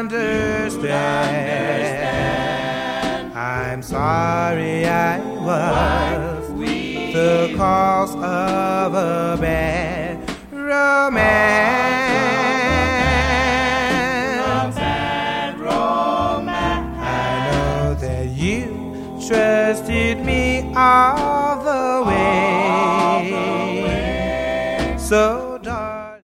understand. I'm sorry I was the cause of a bad romance. I know that you trusted me all the way. So